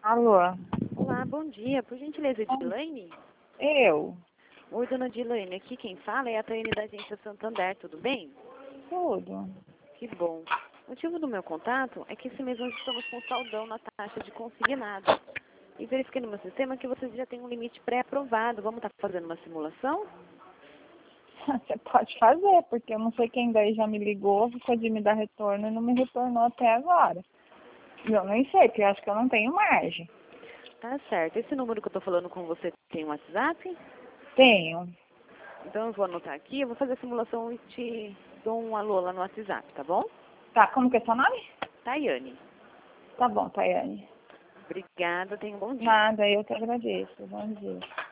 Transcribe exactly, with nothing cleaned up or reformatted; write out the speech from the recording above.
Alô? Olá, bom dia. Por gentileza, Dilaine? Eu? Oi, dona Dilaine. Aqui quem fala é a Taiane da Agência Santander, tudo bem? Tudo. Que bom. O motivo do meu contato é que esse mês nós estamos com saldão na taxa de consignado. E verifiquei no meu sistema que vocês já têm um limite pré-aprovado. Vamos estar fazendo uma simulação? Você pode fazer, porque eu não sei quem daí já me ligou, ficou de me dar retorno e não me retornou até agora. E eu nem sei, porque eu acho que eu não tenho margem. Tá certo. Esse número que eu tô falando com você tem um WhatsApp? Tenho. Então eu vou anotar aqui, eu vou fazer a simulação e te dou um alô lá no WhatsApp, tá bom? Tá, como que é seu nome? Tayane. Tá bom, Tayane. Obrigada, tenha um bom dia. Nada, eu que agradeço. Bom dia.